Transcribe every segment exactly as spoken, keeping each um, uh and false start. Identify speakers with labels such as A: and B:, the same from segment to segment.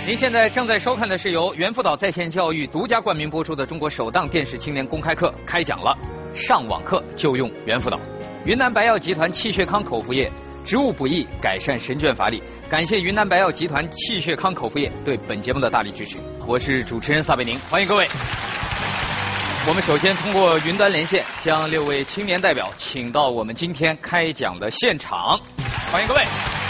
A: 您现在正在收看的是由猿辅导在线教育独家冠名播出的中国首档电视青年公开课，开讲了。上网课就用猿辅导。云南白药集团气血康口服液，植物补益，改善神倦乏力。感谢云南白药集团气血康口服液对本节目的大力支持。我是主持人撒贝宁，欢迎各位。我们首先通过云端连线，将六位青年代表请到我们今天开讲的现场，欢迎各位。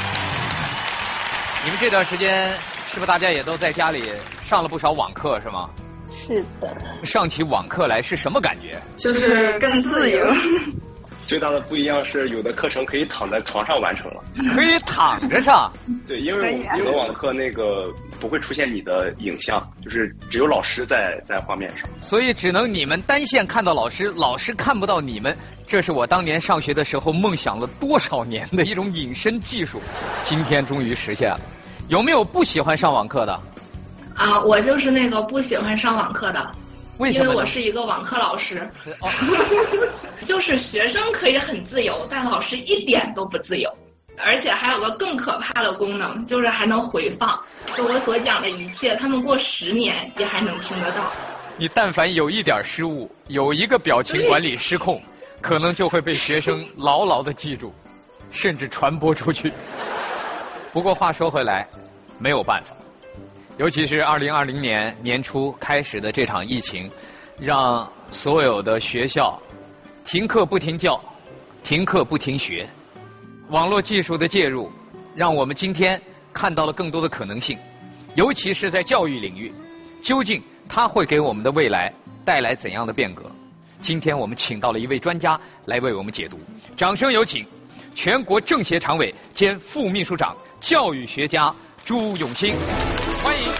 A: 你们这段时间是不是大家也都在家里上了不少网课是吗？
B: 是的。
A: 上起网课来是什么感觉？
B: 就是更自由。
C: 最大的不一样是，有的课程可以躺在床上完成了。
A: 可以躺着上？
C: 对，因为有的网课那个不会出现你的影像，就是只有老师在在画面上，
A: 所以只能你们单线看到老师，老师看不到你们。这是我当年上学的时候梦想了多少年的一种隐身技术，今天终于实现了。有没有不喜欢上网课的？
B: 啊，我就是那个不喜欢上网课的。
A: 为什么？
B: 因为我是一个网课老师。哦、就是学生可以很自由，但老师一点都不自由。而且还有个更可怕的功能，就是还能回放，就我所讲的一切，他们过十年也还能听得到。
A: 你但凡有一点失误，有一个表情管理失控，可能就会被学生牢牢的记住，甚至传播出去。不过话说回来，没有办法，尤其是二零二零年年初开始的这场疫情，让所有的学校停课不停教，停课不停学。网络技术的介入，让我们今天看到了更多的可能性，尤其是在教育领域，究竟它会给我们的未来带来怎样的变革？今天我们请到了一位专家来为我们解读，掌声有请全国政协常委兼副秘书长、教育学家朱永清，欢迎。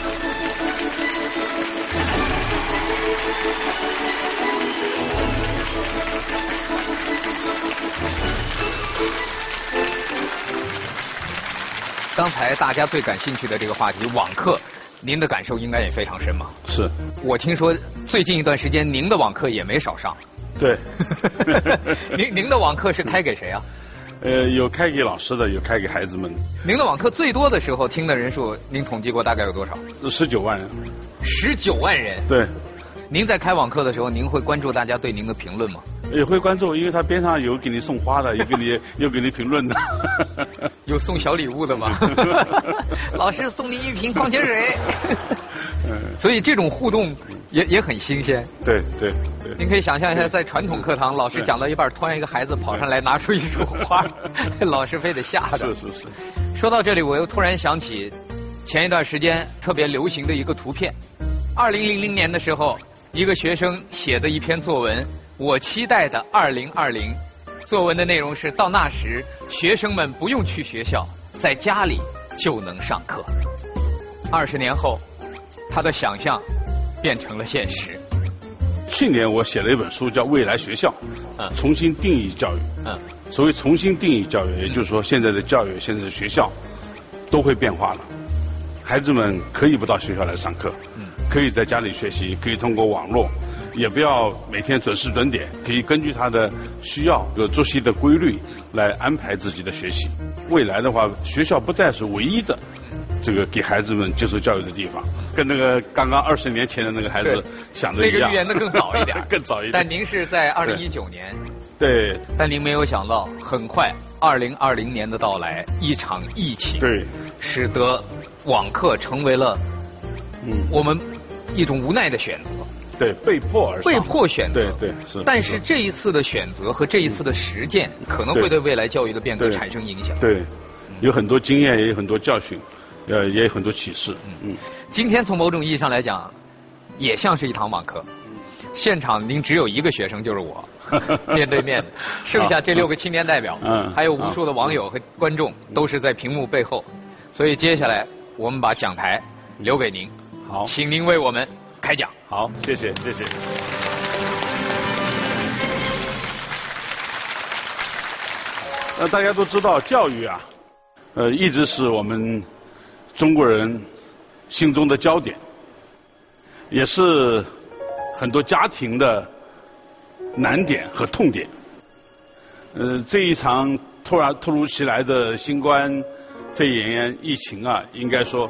A: 刚才大家最感兴趣的这个话题，网课，您的感受应该也非常深嘛？
D: 是。
A: 我听说最近一段时间您的网课也没少上。
D: 对。
A: 您您的网课是开给谁啊？
D: 呃，有开给老师的，有开给孩子们。
A: 您的网课最多的时候听的人数，您统计过大概有多少？
D: 十九万人。
A: 十九万人。
D: 对。
A: 您在开网课的时候，您会关注大家对您的评论吗？
D: 也会关注，因为他边上有给你送花的，有给你有给你评论的。
A: 有送小礼物的吗？老师送您一瓶矿泉水。所以这种互动也也很新鲜。
D: 对对对。
A: 您可以想象一下，在传统课堂，老师讲到一半，突然一个孩子跑上来拿出一束花，老师非得吓着。
D: 是是是。
A: 说到这里，我又突然想起前一段时间特别流行的一个图片。二零零零年的时候，一个学生写的一篇作文，我期待的二零二零。作文的内容是，到那时学生们不用去学校，在家里就能上课。二十年后，他的想象变成了现实。
D: 去年我写了一本书，叫《未来学校》，
A: 嗯，
D: 重新定义教育。
A: 嗯，
D: 所谓重新定义教育，也就是说，现在的教育、现在的学校都会变化了。孩子们可以不到学校来上课，嗯，可以在家里学习，可以通过网络，也不要每天准时准点，可以根据他的需要有作息的规律来安排自己的学习。未来的话，学校不再是唯一的这个给孩子们接受教育的地方，跟那个刚刚二十年前的那个孩子想的一样。
A: 那个预言的更早一点，
D: 更早一点。
A: 但您是在二零一九年，
D: 对，
A: 但您没有想到，很快二零二零年的到来，一场疫情，
D: 对，
A: 使得网课成为了嗯我们一种无奈的选择。
D: 对，被迫而上，
A: 被迫选择，
D: 对对是。
A: 但是这一次的选择和这一次的实践，可能会对未来教育的变革产生影响。
D: 对，有很多经验，也有很多教训，呃，也有很多启示。
A: 嗯，今天从某种意义上来讲，也像是一堂网课。现场您只有一个学生，就是我，面对面的，剩下这六个青年代表，嗯，还有无数的网友和观众，都是在屏幕背后。所以接下来我们把讲台留给您，
D: 好，
A: 请您为我们开讲。
D: 好，谢谢，谢谢。呃，大家都知道，教育啊，呃，一直是我们中国人心中的焦点，也是很多家庭的难点和痛点。呃，这一场突然突如其来的新冠肺炎疫情啊，应该说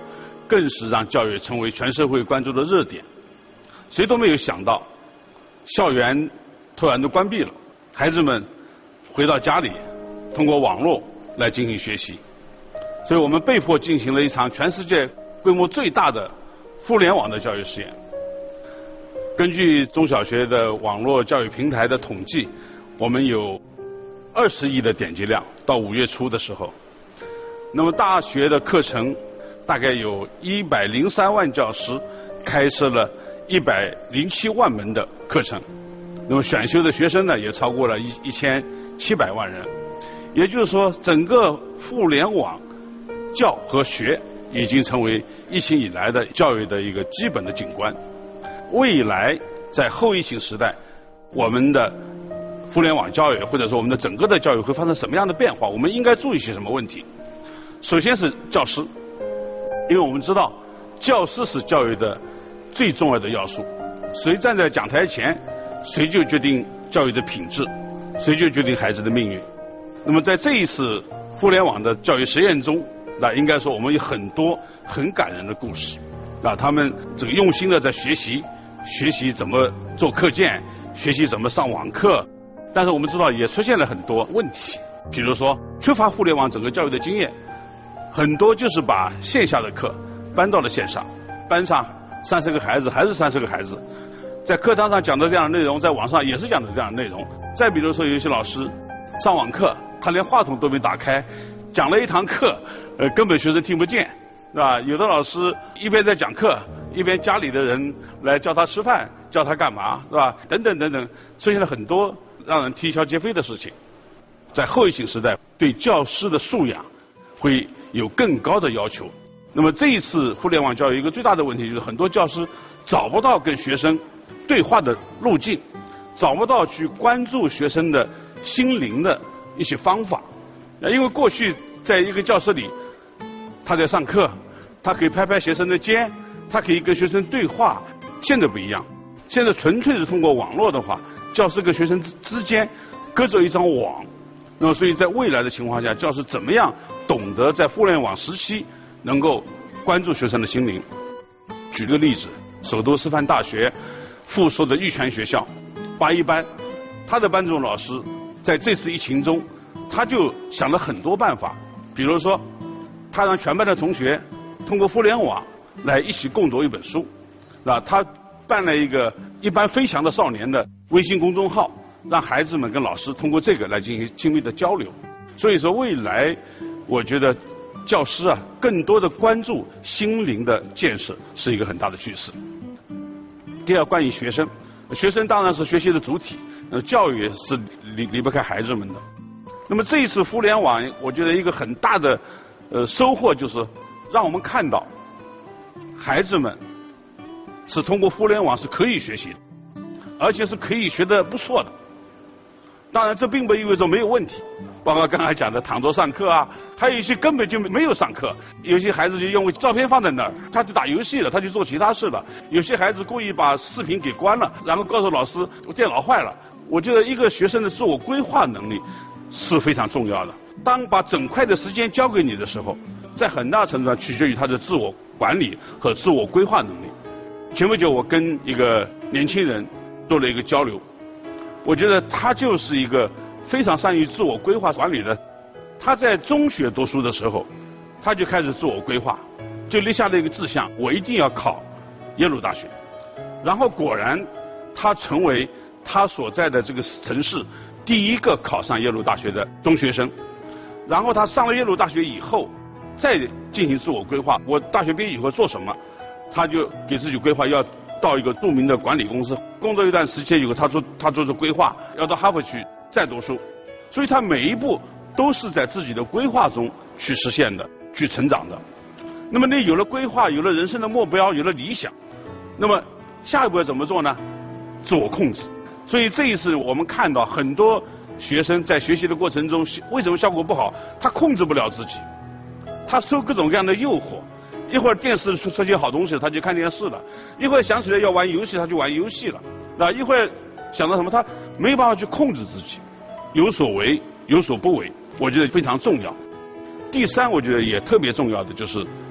D: 更是让教育成为全社会关注的热点。谁都没有想到，校园突然都关闭了，孩子们回到家里，通过网络来进行学习。所以我们被迫进行了一场全世界规模最大的互联网的教育实验。根据中小学的网络教育平台的统计，我们有二十亿的点击量，到五月初的时候。那么大学的课程大概有一百零三万教师开设了一百零七万门的课程，那么选修的学生呢也超过了一一千七百万人。也就是说，整个互联网教和学已经成为疫情以来的教育的一个基本的景观。未来在后疫情时代，我们的互联网教育或者说我们的整个的教育会发生什么样的变化？我们应该注意些什么问题？首先是教师，因为我们知道教师是教育的最重要的要素。谁站在讲台前，谁就决定教育的品质，谁就决定孩子的命运。那么在这一次互联网的教育实验中，那应该说我们有很多很感人的故事。啊，他们这个用心的在学习，学习怎么做课件，学习怎么上网课。但是我们知道也出现了很多问题，比如说缺乏互联网整个教育的经验，很多就是把线下的课搬到了线上，班上三十个孩子还是三十个孩子，在课堂上讲的这样的内容，在网上也是讲的这样的内容。再比如说有一些老师上网课，他连话筒都没打开，讲了一堂课，呃，根本学生听不见，是吧？有的老师一边在讲课，一边家里的人来叫他吃饭，叫他干嘛，是吧？等等等等，出现了很多让人啼笑皆非的事情。在后疫情时代，对教师的素养会有更高的要求。那么这一次互联网教育一个最大的问题就是很多教师找不到跟学生对话的路径，找不到去关注学生的心灵的一些方法。因为过去在一个教室里，他在上课，他可以拍拍学生的肩，他可以跟学生对话。现在不一样，现在纯粹是通过网络的话，教师跟学生之之间隔着一张网。那么所以在未来的情况下，教师怎么样懂得在互联网时期能够关注学生的心灵。举个例子，首都师范大学附属的玉泉学校八一班，他的班主任老师在这次疫情中，他就想了很多办法。比如说他让全班的同学通过互联网来一起共读一本书，那他办了一个一班飞翔的少年的微信公众号，让孩子们跟老师通过这个来进行亲密的交流。所以说未来我觉得教师啊更多的关注心灵的建设是一个很大的趋势。第二，关于学生，学生当然是学习的主体，呃，教育是离离不开孩子们的。那么这一次互联网，我觉得一个很大的呃收获就是让我们看到孩子们是通过互联网是可以学习的，而且是可以学得不错的。当然这并不意味着没有问题，包括刚才讲的躺着上课啊，还有一些根本就没有上课，有些孩子就因为照片放在那儿，他就打游戏了，他就做其他事了。有些孩子故意把视频给关了，然后告诉老师电脑坏了。我觉得一个学生的自我规划能力是非常重要的。当把整块的时间交给你的时候，在很大程度上取决于他的自我管理和自我规划能力。前不久我跟一个年轻人做了一个交流，我觉得他就是一个非常善于自我规划管理的。他在中学读书的时候，他就开始自我规划，就立下了一个志向，我一定要考耶鲁大学。然后果然他成为他所在的这个城市第一个考上耶鲁大学的中学生。然后他上了耶鲁大学以后再进行自我规划，我大学毕业以后做什么，他就给自己规划要到一个著名的管理公司工作一段时间以后，他做他做出规划要到哈佛去再读书。所以他每一步都是在自己的规划中去实现的，去成长的。那么你有了规划，有了人生的目标，有了理想，那么下一步要怎么做呢？自我控制。所以这一次我们看到很多学生在学习的过程中，为什么效果不好？他控制不了自己，他受各种各样的诱惑，一会儿电视出出现好东西他就看电视了，一会儿想起来要玩游戏他就玩游戏了，啊，一会儿想到什么他没有办法去控制自己，有所为有所不为，我觉得非常重要。第三，我觉得也特别重要的就是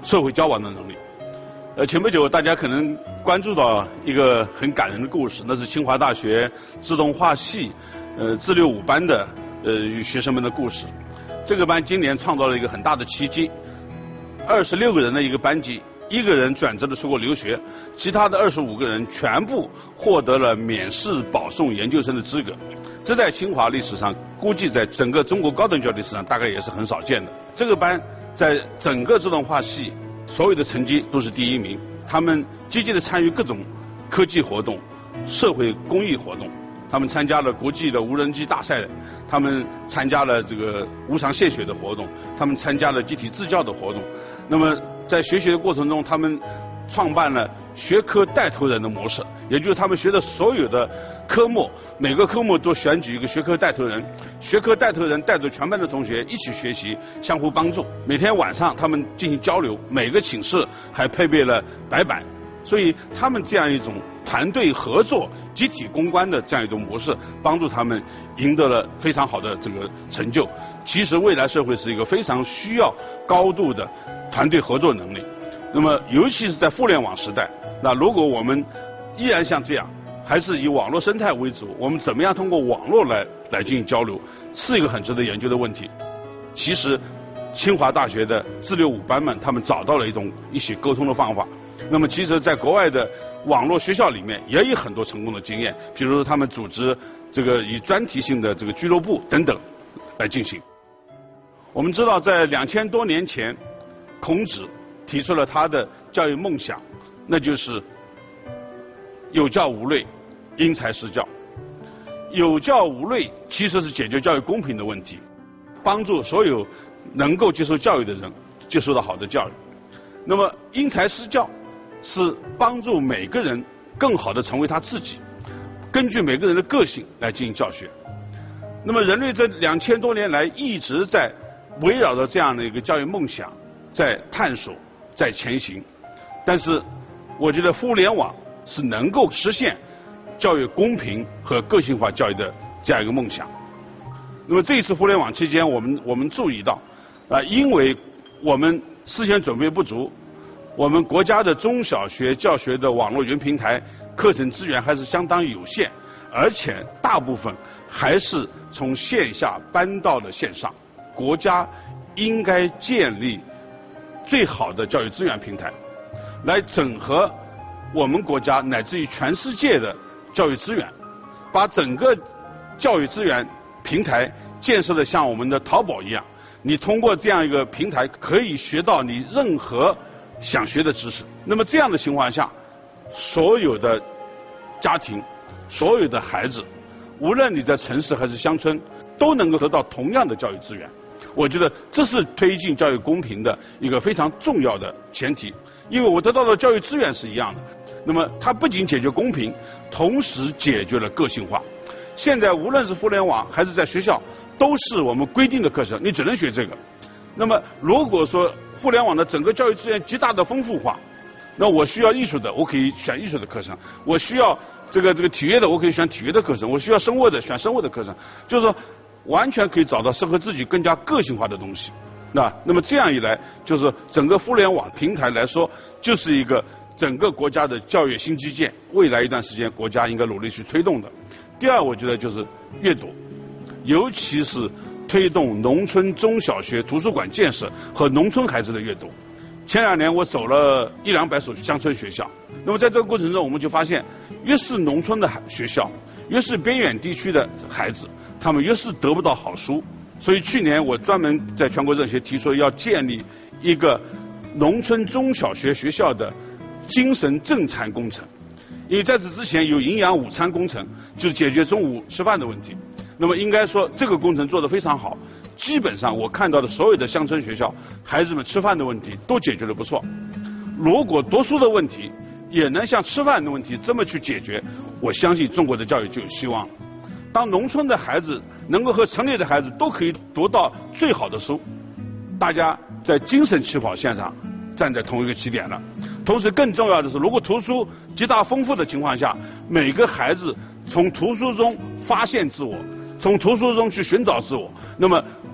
D: 社会交往的能力。呃，前不久大家可能关注到一个很感人的故事，那是清华大学自动化系呃自六五班的呃学生们的故事。这个班今年创造了一个很大的奇迹，二十六个人的一个班级，一个人转折的出国留学，其他的二十五个人全部获得了免试保送研究生的资格。这在清华历史上，估计在整个中国高等教育历史上大概也是很少见的。这个班在整个自动化系所有的成绩都是第一名，他们积极的参与各种科技活动、社会公益活动，他们参加了国际的无人机大赛，他们参加了这个无偿献血的活动，他们参加了集体自教的活动。那么在学习的过程中，他们创办了学科带头人的模式，也就是他们学的所有的科目，每个科目都选举一个学科带头人，学科带头人带着全班的同学一起学习，相互帮助。每天晚上他们进行交流，每个寝室还配备了白板，所以他们这样一种团队合作、集体攻关的这样一种模式，帮助他们赢得了非常好的这个成就。其实未来社会是一个非常需要高度的团队合作能力。那么尤其是在互联网时代，那如果我们依然像这样，还是以网络生态为主，我们怎么样通过网络来来进行交流，是一个很值得研究的问题。其实清华大学的自六五班们，他们找到了一种一起沟通的方法。那么其实在国外的网络学校里面也有很多成功的经验，比如他们组织这个以专题性的这个俱乐部等等来进行。我们知道在两千多年前，孔子提出了他的教育梦想，那就是有教无类，因材施教。有教无类其实是解决教育公平的问题，帮助所有能够接受教育的人接受到好的教育。那么因材施教是帮助每个人更好的成为他自己，根据每个人的个性来进行教学。那么人类这两千多年来一直在围绕着这样的一个教育梦想在探索，在前行。但是我觉得互联网是能够实现教育公平和个性化教育的这样一个梦想。那么这一次互联网期间，我们我们注意到啊、呃，因为我们事先准备不足，我们国家的中小学教学的网络云平台课程资源还是相当有限，而且大部分还是从线下搬到了线上。国家应该建立最好的教育资源平台，来整合我们国家乃至于全世界的教育资源，把整个教育资源平台建设的像我们的淘宝一样，你通过这样一个平台可以学到你任何想学的知识。那么这样的情况下，所有的家庭，所有的孩子，无论你在城市还是乡村，都能够得到同样的教育资源。我觉得这是推进教育公平的一个非常重要的前提，因为我得到的教育资源是一样的。那么它不仅解决公平，同时解决了个性化。现在无论是互联网还是在学校，都是我们规定的课程，你只能学这个。那么如果说互联网的整个教育资源极大的丰富化，那我需要艺术的，我可以选艺术的课程；我需要这个这个体育的，我可以选体育的课程；我需要生物的，选生物的课程。就是说完全可以找到适合自己更加个性化的东西。那那么这样一来，就是整个互联网平台来说，就是一个整个国家的教育新基建，未来一段时间国家应该努力去推动的。第二，我觉得就是阅读，尤其是推动农村中小学图书馆建设和农村孩子的阅读。前两年我走了一两百所乡村学校，那么在这个过程中，我们就发现，越是农村的学校，越是边远地区的孩子，他们越是得不到好书。所以去年我专门在全国政协提出要建立一个农村中小学学校的精神正餐工程，因为在此之前有营养午餐工程，就是解决中午吃饭的问题。那么应该说这个工程做得非常好，基本上我看到的所有的乡村学校，孩子们吃饭的问题都解决得不错。如果读书的问题也能像吃饭的问题这么去解决，我相信中国的教育就有希望了。当农村的孩子能够和城里的孩子都可以读到最好的书，大家在精神起跑线上站在同一个起点了。同时更重要的是，如果图书极大丰富的情况下，每个孩子从图书中发现自我，从图书中去寻找自我，那么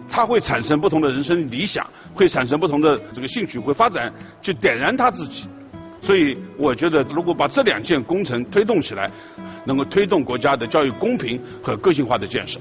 D: 他会产生不同的人生理想，会产生不同的这个兴趣，会发展，去点燃他自己。所以我觉得，如果把这两件工程推动起来，能够推动国家的教育公平和个性化的建设。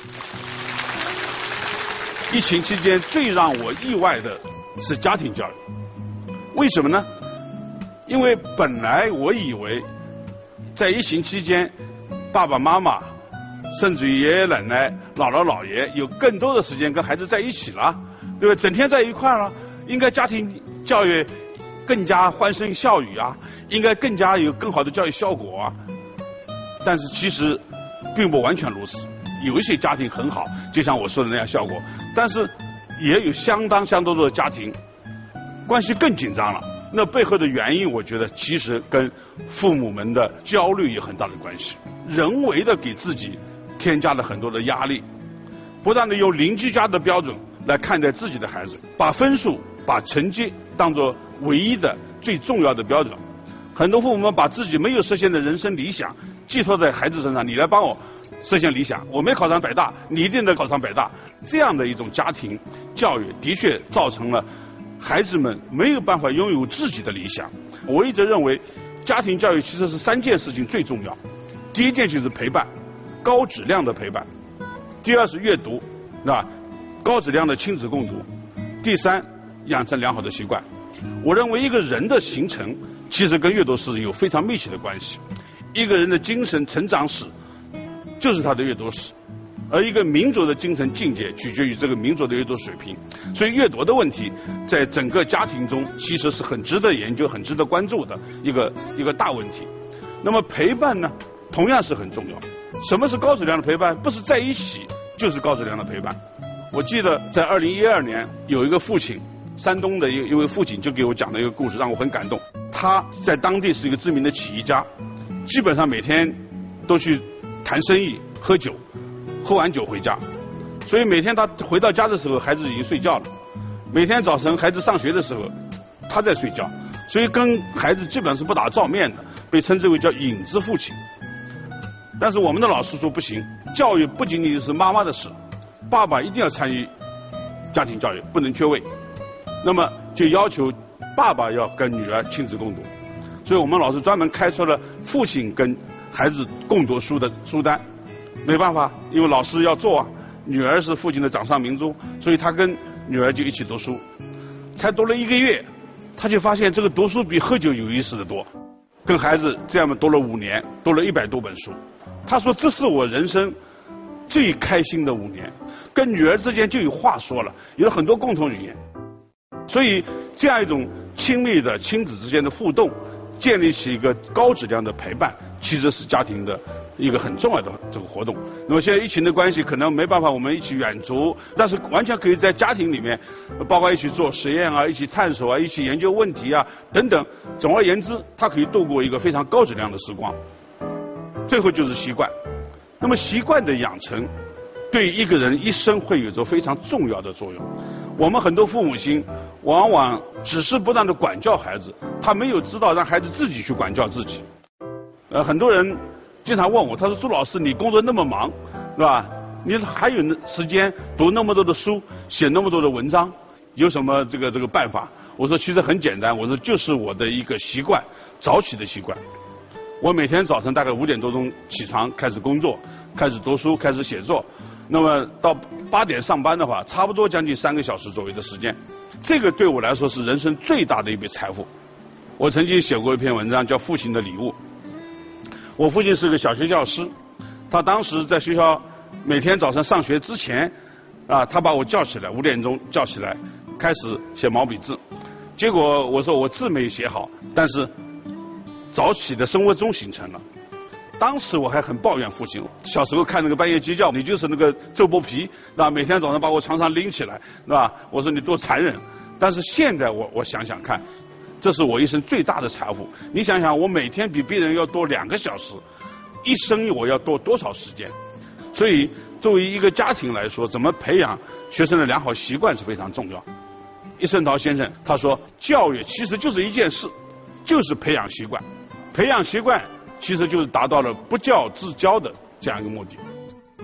D: 疫情期间最让我意外的是家庭教育，为什么呢？因为本来我以为在疫情期间，爸爸妈妈甚至于爷爷奶奶、姥姥姥爷有更多的时间跟孩子在一起了，对吧？整天在一块了，应该家庭教育更加欢声笑语啊，应该更加有更好的教育效果啊。但是其实并不完全如此，有一些家庭很好，就像我说的那样效果，但是也有相当相当多的家庭关系更紧张了。那背后的原因，我觉得其实跟父母们的焦虑有很大的关系，人为的给自己添加了很多的压力，不断的用邻居家的标准来看待自己的孩子，把分数、把成绩当作唯一的最重要的标准。很多父母们把自己没有实现的人生理想寄托在孩子身上，你来帮我实现理想，我没考上北大，你一定能考上北大。这样的一种家庭教育的确造成了孩子们没有办法拥有自己的理想。我一直认为家庭教育其实是三件事情最重要。第一件就是陪伴，高质量的陪伴；第二是阅读，是吧？高质量的亲子共读；第三，养成良好的习惯。我认为一个人的形成其实跟阅读是有非常密切的关系，一个人的精神成长史就是他的阅读史，而一个民族的精神境界取决于这个民族的阅读水平。所以阅读的问题在整个家庭中其实是很值得研究、很值得关注的一个一个大问题。那么陪伴呢，同样是很重要。什么是高质量的陪伴？不是在一起，就是高质量的陪伴。我记得在二零一二年有一个父亲，山东的一一位父亲就给我讲了一个故事，让我很感动。他在当地是一个知名的企业家，基本上每天都去谈生意、喝酒，喝完酒回家。所以每天他回到家的时候，孩子已经睡觉了；每天早晨孩子上学的时候，他在睡觉。所以跟孩子基本上是不打照面的，被称之为叫影子父亲。但是我们的老师说不行，教育不仅仅是妈妈的事，爸爸一定要参与家庭教育，不能缺位。那么就要求爸爸要跟女儿亲子共读，所以我们老师专门开出了父亲跟孩子共读书的书单。没办法，因为老师要做啊，女儿是父亲的掌上明珠，所以他跟女儿就一起读书。才读了一个月，他就发现这个读书比喝酒有意思的多，跟孩子这样读了五年，读了一百多本书。他说这是我人生最开心的五年，跟女儿之间就有话说了，有很多共同语言。所以这样一种亲密的亲子之间的互动，建立起一个高质量的陪伴，其实是家庭的一个很重要的这个活动。那么现在疫情的关系，可能没办法我们一起远足，但是完全可以在家庭里面，包括一起做实验啊，一起探索啊，一起研究问题啊等等。总而言之，它可以度过一个非常高质量的时光。最后就是习惯。那么习惯的养成对一个人一生会有着非常重要的作用。我们很多父母亲往往只是不断的管教孩子，他没有知道让孩子自己去管教自己。呃，很多人经常问我，他说朱老师，你工作那么忙，是吧？你还有时间读那么多的书，写那么多的文章，有什么这个这个办法？我说其实很简单，我说就是我的一个习惯，早起的习惯。我每天早晨大概五点多钟起床，开始工作，开始读书，开始写作。那么到八点上班的话，差不多将近三个小时左右的时间。这个对我来说是人生最大的一笔财富。我曾经写过一篇文章叫《父亲的礼物》。我父亲是个小学教师，他当时在学校每天早上上学之前啊，他把我叫起来，五点钟叫起来，开始写毛笔字。结果我说我字没写好，但是早起的生物钟形成了。当时我还很抱怨父亲，小时候看那个半夜鸡叫，你就是那个周伯皮，那每天早上把我床上拎起来，是吧？我说你多残忍。但是现在我我想想看，这是我一生最大的财富。你想想，我每天比别人要多两个小时，一生我要多多少时间？所以作为一个家庭来说，怎么培养学生的良好习惯是非常重要。易胜陶先生他说，教育其实就是一件事，就是培养习惯。培养习惯其实就是达到了不教自教的这样一个目的。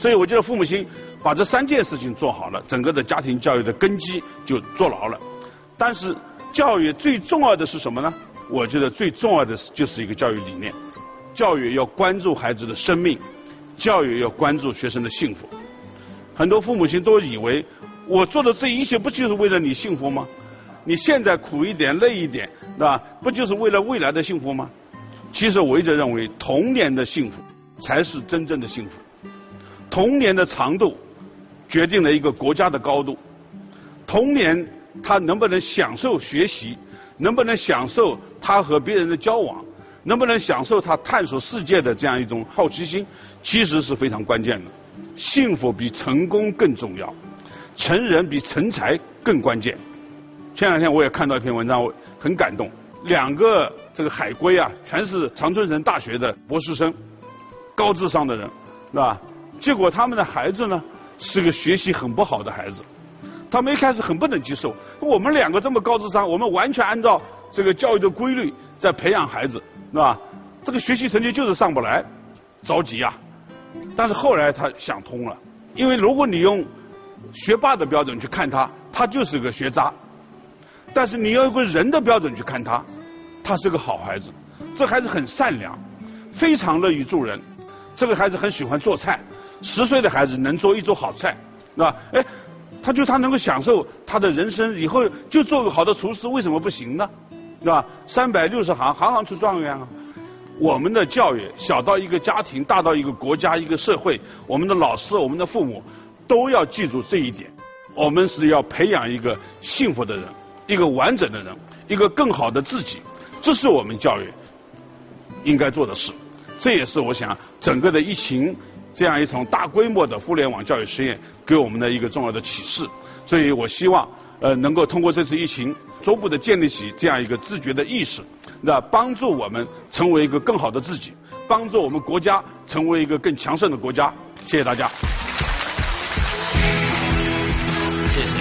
D: 所以我觉得父母亲把这三件事情做好了，整个的家庭教育的根基就做牢了。但是教育最重要的是什么呢？我觉得最重要的就是一个教育理念，教育要关注孩子的生命，教育要关注学生的幸福。很多父母亲都以为我做的这一切不就是为了你幸福吗？你现在苦一点累一点，对吧？不就是为了未来的幸福吗？其实我一直认为童年的幸福才是真正的幸福。童年的长度决定了一个国家的高度。童年他能不能享受学习，能不能享受他和别人的交往，能不能享受他探索世界的这样一种好奇心，其实是非常关键的。幸福比成功更重要，成人比成才更关键。前两天我也看到一篇文章，我很感动。两个这个海归啊，全是长春城大学的博士生，高智商的人，是吧？结果他们的孩子呢，是个学习很不好的孩子。他们一开始很不能接受，我们两个这么高智商，我们完全按照这个教育的规律在培养孩子，是吧？这个学习成绩就是上不来，着急啊。但是后来他想通了，因为如果你用学霸的标准去看他，他就是个学渣；但是你要用个人的标准去看他，他是个好孩子。这孩子很善良，非常乐于助人。这个孩子很喜欢做菜，十岁的孩子能做一桌好菜，是吧？哎，他就他能够享受他的人生，以后就做个好的厨师，为什么不行呢？是吧？三百六十行，行行出状元啊！我们的教育，小到一个家庭，大到一个国家、一个社会，我们的老师、我们的父母都要记住这一点。我们是要培养一个幸福的人，一个完整的人，一个更好的自己，这是我们教育应该做的事。这也是我想整个的疫情这样一场大规模的互联网教育实验给我们的一个重要的启示。所以我希望呃能够通过这次疫情逐步的建立起这样一个自觉的意识，那帮助我们成为一个更好的自己，帮助我们国家成为一个更强盛的国家。谢谢大家。
A: 谢谢。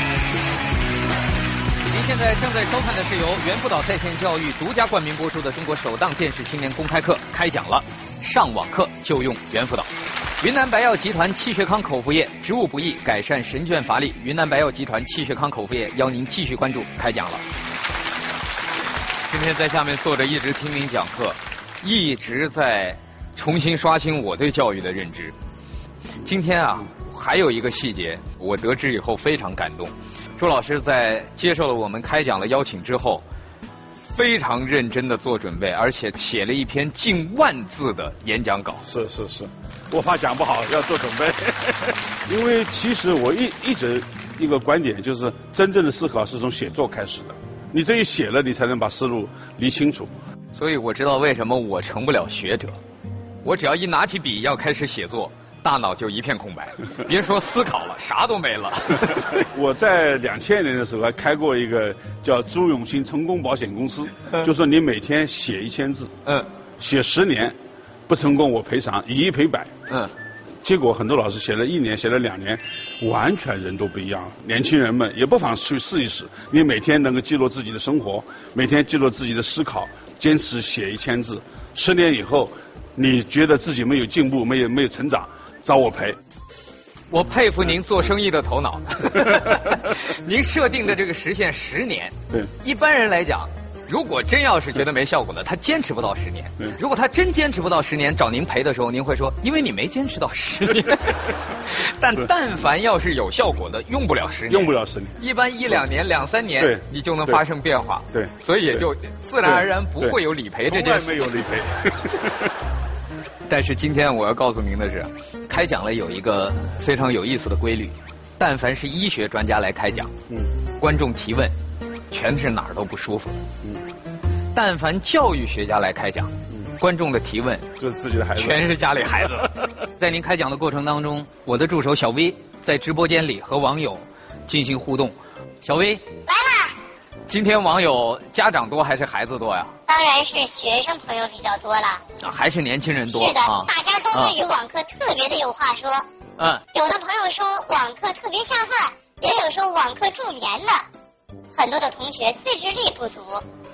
A: 您现在正在收看的是由猿辅导在线教育独家冠名播出的中国首档电视青年公开课，开讲了，上网课就用猿辅导。云南白药集团气血康口服液，植物不易，改善神倦乏力。云南白药集团气血康口服液邀您继续关注，开讲了。今天在下面坐着一直听您讲课，一直在重新刷新我对教育的认知。今天啊，还有一个细节，我得知以后非常感动。朱老师在接受了我们开讲的邀请之后，非常认真的做准备，而且写了一篇近万字的演讲稿。
D: 是是是，我怕讲不好，要做准备。因为其实我一一直一个观点就是，真正的思考是从写作开始的。你这一写了，你才能把思路理清楚。
A: 所以我知道为什么我成不了学者。我只要一拿起笔要开始写作，大脑就一片空白，别说思考了，啥都没了。
D: 我在两千年的时候还开过一个叫朱永新成功保险公司，就说你每天写一千字，嗯，写十年，不成功我赔偿，以一赔百，嗯。结果很多老师写了一年，写了两年，完全人都不一样了。年轻人们也不妨去试一试，你每天能够记录自己的生活，每天记录自己的思考，坚持写一千字，十年以后，你觉得自己没有进步，没有没有成长，找我赔。
A: 我佩服您做生意的头脑。您设定的这个时限十年，
D: 对，
A: 一般人来讲，如果真要是觉得没效果的，他坚持不到十年。如果他真坚持不到十年，找您赔的时候，您会说，因为你没坚持到十年。但但凡要是有效果的，用不了十年，
D: 用不了十年，
A: 一般一两年、两三年，你就能发生变化。
D: 对，
A: 所以也就自然而然不会有理赔这件事。
D: 从来没有理赔。
A: 但是今天我要告诉您的是，开讲了有一个非常有意思的规律，但凡是医学专家来开讲，嗯，观众提问全是哪儿都不舒服的，嗯，但凡教育学家来开讲，嗯，观众的提问
D: 就是自己的孩子，
A: 全是家里孩子。在您开讲的过程当中，我的助手小薇在直播间里和网友进行互动。小薇来啦！今天网友家长多还是孩子多呀？
E: 当然是学生朋友比较多了。
A: 啊，还是年轻人多？
E: 是的，
A: 啊、
E: 大家都对于网课特别的有话说。嗯，有的朋友说网课特别下饭，也有说网课助眠的。很多的同学自制力不足，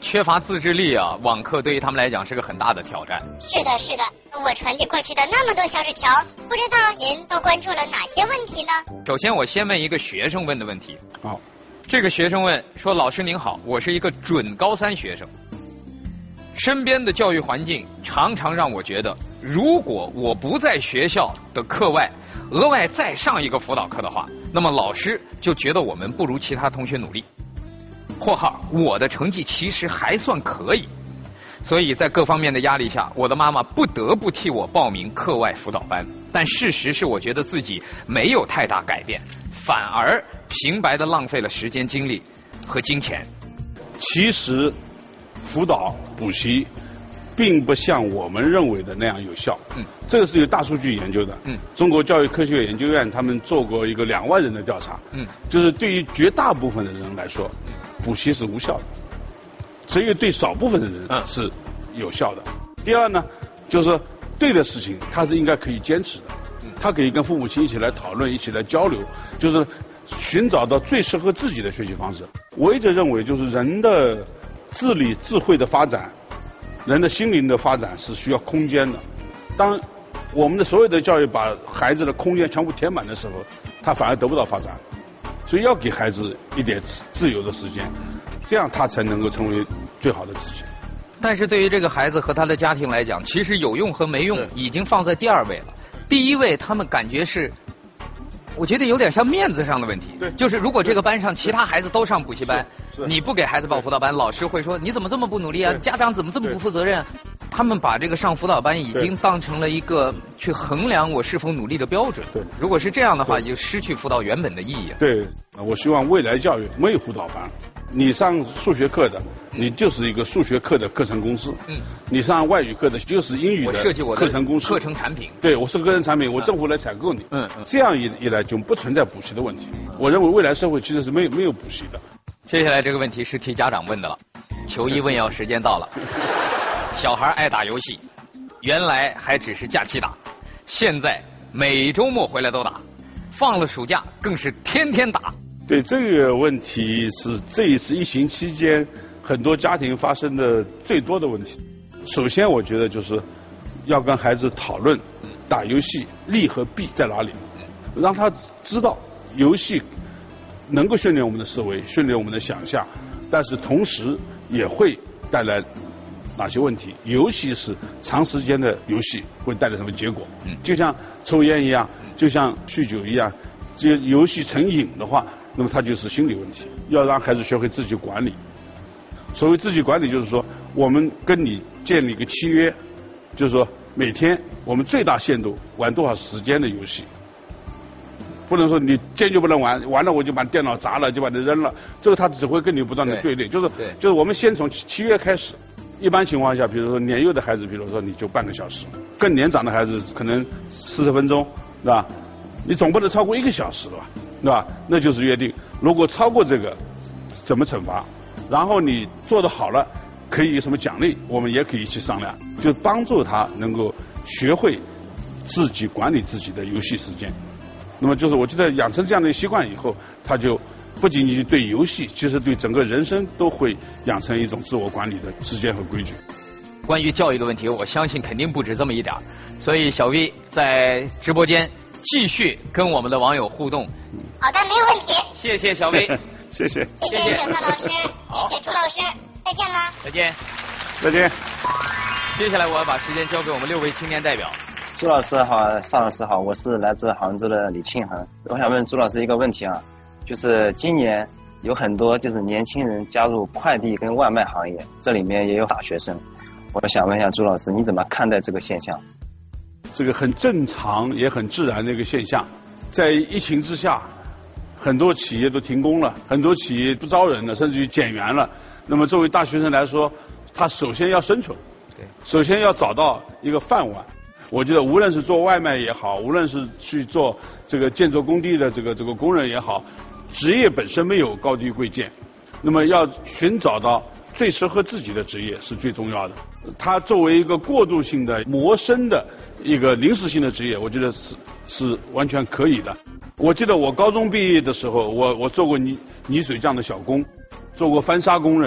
A: 缺乏自制力啊，网课对于他们来讲是个很大的挑战。
E: 是的，是的，我传递过去的那么多小纸条，不知道您都关注了哪些问题呢？
A: 首先，我先问一个学生问的问题。
D: 好，
A: 这个学生问说：“老师您好，我是一个准高三学生，身边的教育环境常常让我觉得，如果我不在学校的课外额外再上一个辅导课的话，那么老师就觉得我们不如其他同学努力。括号我的成绩其实还算可以，所以在各方面的压力下，我的妈妈不得不替我报名课外辅导班。但事实是，我觉得自己没有太大改变，反而平白的浪费了时间、精力和金钱。
D: 其实辅导补习并不像我们认为的那样有效。嗯，这个是有大数据研究的。嗯，中国教育科学研究院他们做过一个两万人的调查。嗯，就是对于绝大部分的人来说，补习是无效的，只有对少部分的人是有效的。第二呢，就是对的事情他是应该可以坚持的，他可以跟父母亲一起来讨论，一起来交流，就是寻找到最适合自己的学习方式。我一直认为，就是人的智力、智慧的发展，人的心灵的发展是需要空间的。当我们的所有的教育把孩子的空间全部填满的时候，他反而得不到发展。所以要给孩子一点自由的时间，这样他才能够成为最好的自己。
A: 但是对于这个孩子和他的家庭来讲，其实有用和没用已经放在第二位了。第一位，他们感觉是，我觉得有点像面子上的问题。对，就是如果这个班上其他孩子都上补习班，你不给孩子报辅导班，老师会说你怎么这么不努力啊？家长怎么这么不负责任？他们把这个上辅导班已经当成了一个去衡量我是否努力的标准。对，如果是这样的话，就失去辅导原本的意义了。
D: 对，我希望未来教育没有辅导班。你上数学课的，你就是一个数学课的课程公司。嗯。你上外语课的，就是英语的课程公司。
A: 课程产品。
D: 对，我是个人产品，我政府来采购你。嗯。这样一一来就不存在补习的问题。我认为未来社会其实是没有没有补习的。
A: 接下来这个问题是替家长问的了，求医问药时间到了。小孩爱打游戏，原来还只是假期打，现在每周末回来都打，放了暑假更是天天打。
D: 对，这个问题是这一次疫情期间很多家庭发生的最多的问题。首先我觉得就是要跟孩子讨论打游戏利和弊在哪里，让他知道游戏能够训练我们的思维，训练我们的想象，但是同时也会带来哪些问题？尤其是长时间的游戏会带来什么结果？嗯，就像抽烟一样，就像酗酒一样，这游戏成瘾的话，那么它就是心理问题。要让孩子学会自己管理。所谓自己管理，就是说我们跟你建立一个契约，就是说每天我们最大限度玩多少时间的游戏。不能说你坚决不能玩，完了我就把电脑砸了，就把它扔了，这个他只会跟你不断的对立。就是就是我们先从契约开始。一般情况下，比如说年幼的孩子，比如说你就半个小时；更年长的孩子可能四十分钟，对吧？你总不能超过一个小时吧，对吧？那就是约定，如果超过这个，怎么惩罚？然后你做得好了，可以有什么奖励？我们也可以一起商量，就帮助他能够学会自己管理自己的游戏时间。那么就是我觉得养成这样的习惯以后，他就不仅仅对游戏，其实对整个人生都会养成一种自我管理的时间和规矩。
A: 关于教育的问题，我相信肯定不止这么一点，所以小 V 在直播间继续跟我们的网友互动。
E: 好的，没有问题。
A: 谢谢小 V，
D: 谢谢，
E: 谢谢小蔡老师，谢谢朱老师，再见了。
A: 再见，
D: 再见。
A: 接下来我要把时间交给我们六位青年代表。
F: 朱老师好，邵老师好，我是来自杭州的李庆恒。我想问朱老师一个问题啊，就是今年有很多就是年轻人加入快递跟外卖行业，这里面也有大学生。我想问一下朱老师，你怎么看待这个现象？
D: 这个很正常也很自然的一个现象。在疫情之下，很多企业都停工了，很多企业不招人了，甚至于减员了。那么作为大学生来说，他首先要生存，对，首先要找到一个饭碗。我觉得无论是做外卖也好，无论是去做这个建筑工地的这个这个工人也好，职业本身没有高低贵贱，那么要寻找到最适合自己的职业是最重要的。它作为一个过渡性的谋生的一个临时性的职业，我觉得是是完全可以的。我记得我高中毕业的时候，我我做过泥泥水匠的小工，做过翻砂工人，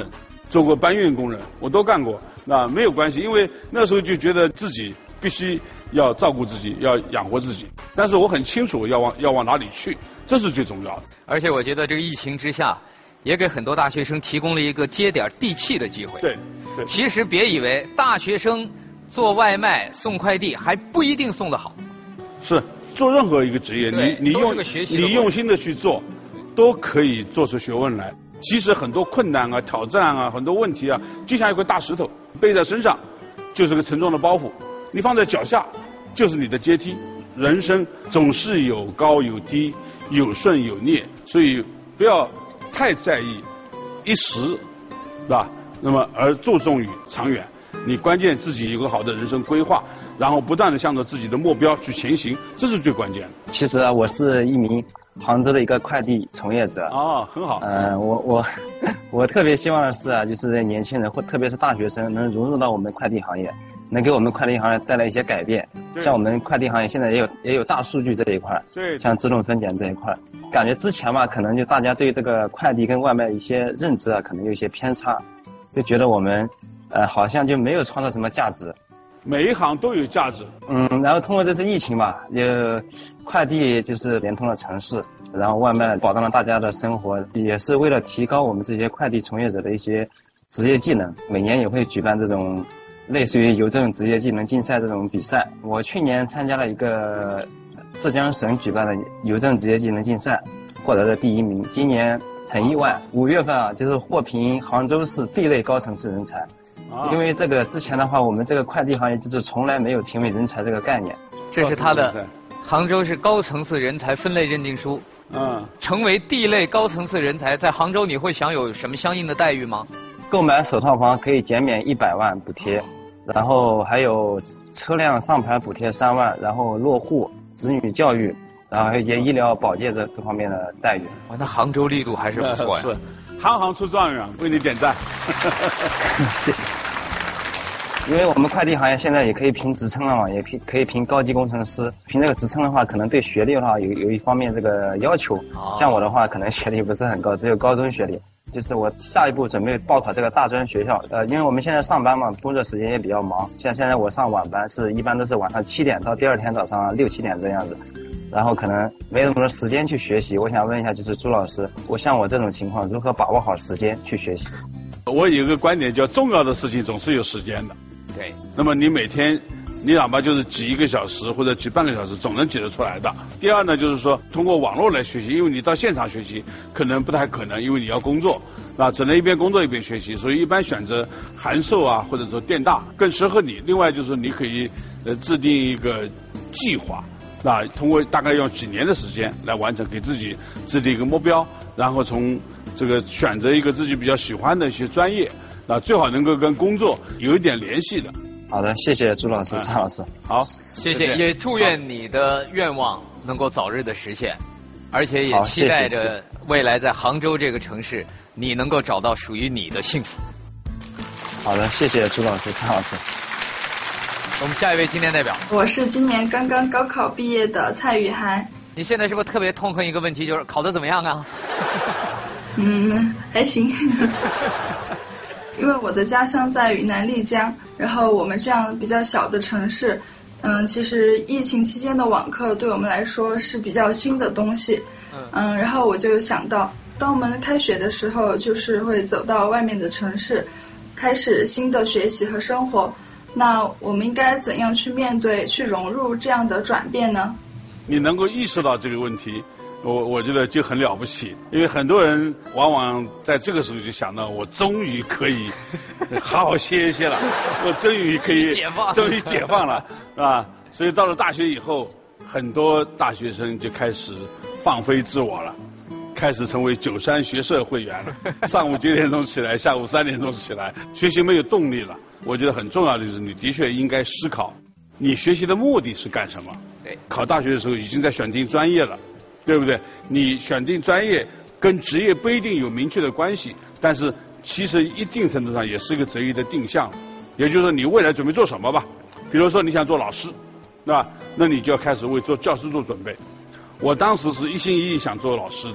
D: 做过搬运工人，我都干过，那没有关系，因为那时候就觉得自己必须要照顾自己，要养活自己，但是我很清楚要往要往哪里去，这是最重要的。
A: 而且我觉得这个疫情之下，也给很多大学生提供了一个接点地气的机会。
D: 对，对。
A: 其实别以为大学生做外卖送快递还不一定送得好。
D: 是，做任何一个职业，你你用你用心的去做，都可以做出学问来。其实很多困难啊、挑战啊、很多问题啊，就像一块大石头背在身上，就是个沉重的包袱；你放在脚下，就是你的阶梯。人生总是有高有低，有顺有逆，所以不要太在意一时，是吧？那么而注重于长远。你关键自己有个好的人生规划，然后不断的向着自己的目标去前行，这是最关键的。
F: 其实啊，我是一名杭州的一个快递从业者。
D: 哦，很好。
F: 嗯、呃，我我我特别希望的是啊，就是年轻人或特别是大学生能融入到我们快递行业，能给我们快递行业带来一些改变。像我们快递行业现在也有也有大数据这一块，
D: 对，
F: 像自动分拣这一块，感觉之前嘛，可能就大家对这个快递跟外卖一些认知啊，可能有一些偏差，就觉得我们呃好像就没有创造什么价值。
D: 每一行都有价值。
F: 嗯，然后通过这次疫情吧，也快递就是连通了城市，然后外卖保障了大家的生活，也是为了提高我们这些快递从业者的一些职业技能。每年也会举办这种类似于邮政职业技能竞赛这种比赛。我去年参加了一个浙江省举办的邮政职业技能竞赛，获得了第一名。今年很意外，五月份啊，就是获评杭州市地类高层次人才。因为这个之前的话，我们这个快递行业就是从来没有评委人才这个概念。
A: 这是他的杭州市高层次人才分类认定书。
D: 嗯，
A: 成为地类高层次人才，在杭州你会享有什么相应的待遇吗？
F: 购买首套房可以减免一百万补贴，然后还有车辆上牌补贴三万，然后落户、子女教育，然后还有一些医疗保健这这方面的待遇。
A: 哇，那杭州力度还是不错呀。
D: 是，行行出状元，为你点赞。
F: 谢谢。因为我们快递行业现在也可以评职称了嘛，也可以可以评高级工程师。评这个职称的话，可能对学历的话有有一方面这个要求。哦、像我的话，可能学历不是很高，只有高中学历。就是我下一步准备报考这个大专学校，呃，因为我们现在上班嘛，工作时间也比较忙。像现在我上晚班，是一般都是晚上七点到第二天早上六七点这样子，然后可能没那么多时间去学习。我想问一下，就是朱老师，我像我这种情况，如何把握好时间去学习？
D: 我有一个观点叫，重要的事情总是有时间的。
A: 对。
D: 那么你每天，你哪怕就是挤一个小时或者挤半个小时，总能挤得出来的。第二呢，就是说通过网络来学习，因为你到现场学习可能不太可能，因为你要工作，啊，只能一边工作一边学习，所以一般选择函授啊，或者说电大更适合你。另外就是你可以呃制定一个计划，啊，通过大概用几年的时间来完成，给自己制定一个目标，然后从这个选择一个自己比较喜欢的一些专业，啊，最好能够跟工作有一点联系的。
F: 好的，谢谢朱老师、蔡老师。
D: 好，
A: 谢谢，也祝愿你的愿望能够早日的实现，而且也期待着未来在杭州这个城市，你能够找到属于你的幸福。
F: 好的，谢谢朱老师、蔡老师。
A: 我们下一位青年代表，
G: 我是今年刚刚高考毕业的蔡雨涵。
A: 你现在是不是特别痛恨一个问题，就是考得怎么样啊？
G: 嗯，还行。因为我的家乡在云南丽江，然后我们这样比较小的城市，嗯，其实疫情期间的网课对我们来说是比较新的东西，嗯，然后我就想到，当我们开学的时候，就是会走到外面的城市，开始新的学习和生活，那我们应该怎样去面对、去融入这样的转变呢？
D: 你能够意识到这个问题，我我觉得就很了不起，因为很多人往往在这个时候就想到，我终于可以好好歇一歇了，我终于可以
A: 解放，
D: 终于解放了，是吧？所以到了大学以后，很多大学生就开始放飞自我了，开始成为九三学社会员了，上午九点钟起来，下午三点钟起来，学习没有动力了。我觉得很重要的就是，你的确应该思考，你学习的目的是干什么？
A: 对，
D: 考大学的时候已经在选定专业了。对不对？你选定专业跟职业不一定有明确的关系，但是其实一定程度上也是一个择业的定向。也就是说，你未来准备做什么吧？比如说你想做老师，对吧？那你就要开始为做教师做准备。我当时是一心一意想做老师的，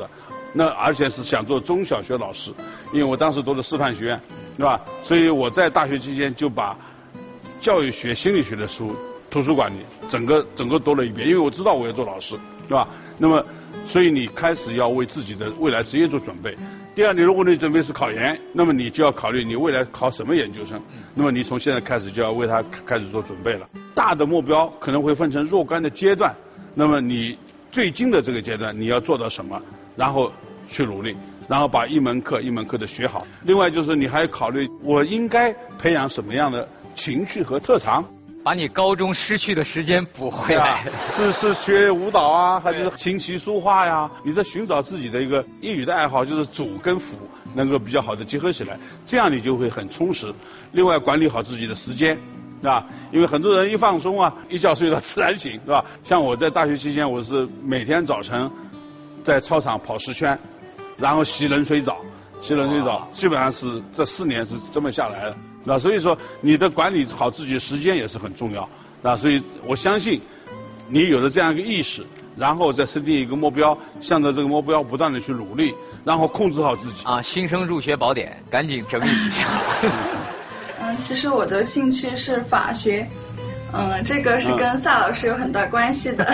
D: 那而且是想做中小学老师，因为我当时读的师范学院，对吧？所以我在大学期间就把教育学、心理学的书图书馆里整个整个读了一遍，因为我知道我要做老师，对吧？那么，所以你开始要为自己的未来职业做准备。第二，你如果你准备是考研，那么你就要考虑你未来考什么研究生。那么你从现在开始就要为它开始做准备了。大的目标可能会分成若干的阶段，那么你最近的这个阶段你要做到什么，然后去努力，然后把一门课一门课的学好。另外就是你还要考虑我应该培养什么样的情趣和特长。
A: 把你高中失去的时间补回来，
D: 啊、是是学舞蹈啊，还是琴棋书画呀？你在寻找自己的一个业余的爱好，就是主跟辅能够比较好的结合起来，这样你就会很充实。另外管理好自己的时间，啊，因为很多人一放松啊，一觉睡到自然醒，是吧？像我在大学期间，我是每天早晨在操场跑十圈，然后洗冷水澡，洗冷水澡，基本上是这四年是这么下来的。那所以说，你的管理好自己的时间也是很重要。那所以我相信，你有了这样一个意识，然后再设定一个目标，向着这个目标不断的去努力，然后控制好自己。
A: 啊，新生入学宝典，赶紧整理一下。
G: 嗯，其实我的兴趣是法学，嗯，这个是跟萨老师有很大关系的。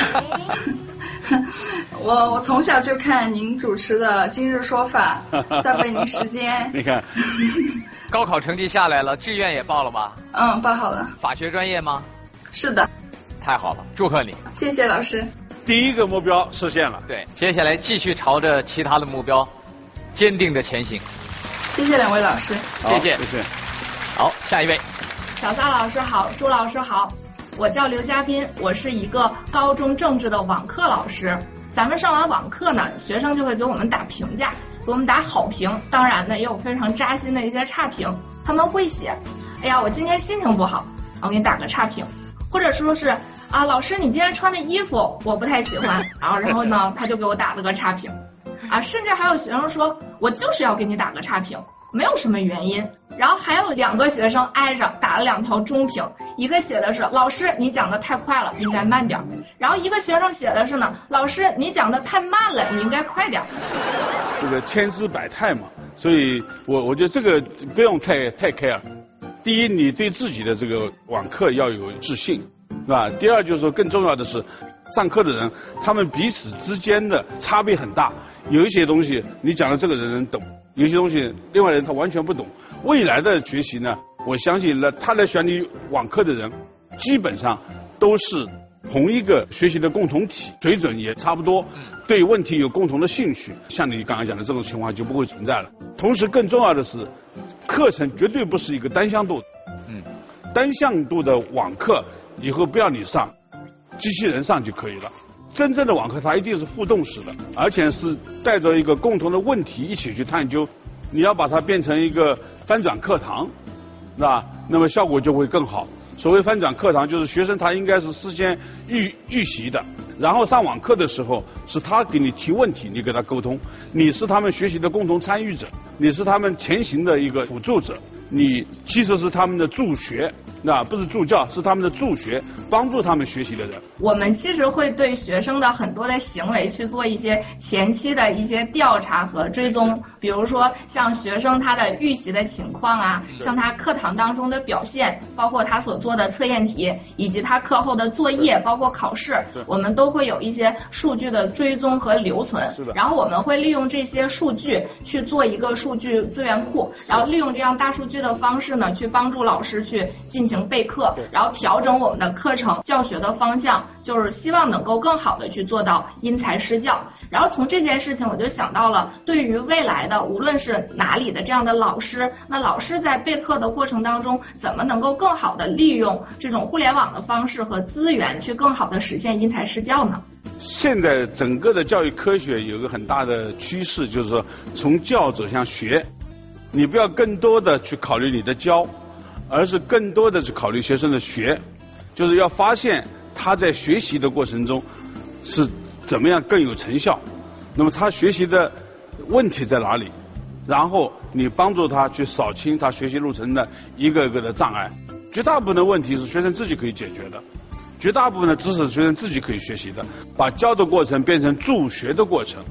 G: 我我从小就看您主持的《今日说法》，在北京时间。
D: 你看。
A: 高考成绩下来了，志愿也报了吧？
G: 嗯，报好了。
A: 法学专业吗？
G: 是的。
A: 太好了，祝贺你！
G: 谢谢老师。
D: 第一个目标实现了。
A: 对，接下来继续朝着其他的目标坚定的前行。
G: 谢谢两位老师。
A: 谢谢，
D: 谢谢。
A: 好，下一位。
B: 小撒老师好，朱老师好，我叫刘嘉宾，我是一个高中政治的网课老师。咱们上完网课呢，学生就会给我们打评价。给我们打好评，当然呢也有非常扎心的一些差评。他们会写，哎呀，我今天心情不好，我给你打个差评，或者说是啊，老师你今天穿的衣服我不太喜欢，啊，然后呢他就给我打了个差评，啊，甚至还有学生说我就是要给你打个差评，没有什么原因。然后还有两个学生挨着打了两条中评，一个写的是老师你讲的太快了，应该慢点。然后一个学生写的是呢，老师你讲的太慢了，你应该快点。
D: 这个千姿百态嘛，所以我我觉得这个不用太太 care。第一，你对自己的这个网课要有自信，是吧？第二就是说更重要的是，上课的人他们彼此之间的差别很大，有一些东西你讲的这个人能懂，有一些东西另外人他完全不懂。未来的学习呢，我相信呢，他来选你网课的人，基本上都是同一个学习的共同体，水准也差不多，对问题有共同的兴趣，像你刚刚讲的这种情况就不会存在了。同时更重要的是，课程绝对不是一个单向度，嗯，单向度的网课以后不要你上，机器人上就可以了。真正的网课它一定是互动式的，而且是带着一个共同的问题一起去探究。你要把它变成一个翻转课堂，是吧？那么效果就会更好。所谓翻转课堂，就是学生他应该是事先预预习的，然后上网课的时候是他给你提问题，你给他沟通，你是他们学习的共同参与者，你是他们前行的一个辅助者，你其实是他们的助学，那不是助教，是他们的助学，帮助他们学习的人。
B: 我们其实会对学生的很多的行为去做一些前期的一些调查和追踪，比如说像学生他的预习的情况啊，像他课堂当中的表现，包括他所做的测验题，以及他课后的作业，包括考试，我们都会有一些数据的追踪和留存。然后我们会利用这些数据去做一个数据资源库，然后利用这样大数据的方式呢，去帮助老师去进行备课，然后调整我们的课程教学的方向，就是希望能够更好的去做到因材施教。然后从这件事情我就想到了，对于未来的无论是哪里的这样的老师，那老师在备课的过程当中，怎么能够更好的利用这种互联网的方式和资源，去更好的实现因材施教呢？
D: 现在整个的教育科学有个很大的趋势，就是说从教走向学，你不要更多的去考虑你的教，而是更多的去考虑学生的学，就是要发现他在学习的过程中是怎么样更有成效，那么他学习的问题在哪里，然后你帮助他去扫清他学习路程的一个个的障碍。绝大部分的问题是学生自己可以解决的，绝大部分的知识是学生自己可以学习的，把教的过程变成助学的过程，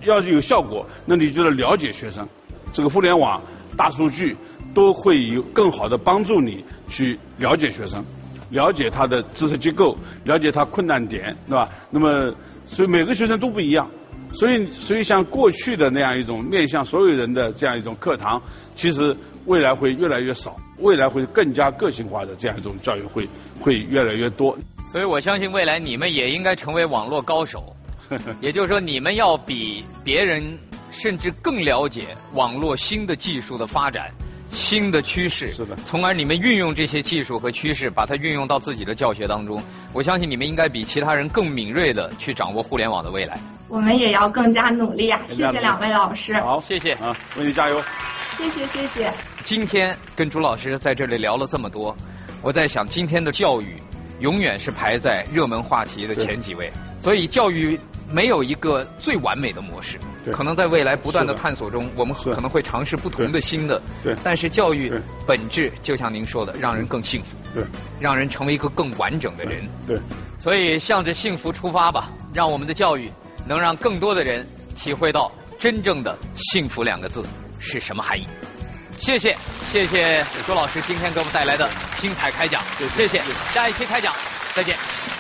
D: 要是有效果，那你就得了解学生。这个互联网、大数据都会有更好的帮助你去了解学生，了解他的知识结构，了解他困难点，对吧？那么，所以每个学生都不一样。所以，所以像过去的那样一种面向所有人的这样一种课堂，其实未来会越来越少，未来会更加个性化的这样一种教育会会越来越多。
A: 所以我相信未来你们也应该成为网络高手，也就是说你们要比别人甚至更了解网络新的技术的发展、新的趋势，
D: 是的，
A: 从而你们运用这些技术和趋势，把它运用到自己的教学当中。我相信你们应该比其他人更敏锐的去掌握互联网的未来。
B: 我们也要更加努力啊！谢谢两位老师。
D: 好，
A: 谢谢
D: 啊，为你加油。
B: 谢谢谢谢。
A: 今天跟朱老师在这里聊了这么多，我在想今天的教育永远是排在热门话题的前几位，所以教育没有一个最完美的模式，可能在未来不断的探索中，我们可能会尝试不同的新的。
D: 对，
A: 但是教育本质就像您说的，让人更幸福，
D: 对，
A: 让人成为一个更完整的人。
D: 对，
A: 所以向着幸福出发吧，让我们的教育能让更多的人体会到真正的幸福两个字是什么含义。谢谢，谢谢周老师今天给我们带来的精彩开讲，谢谢，下一期开讲再见。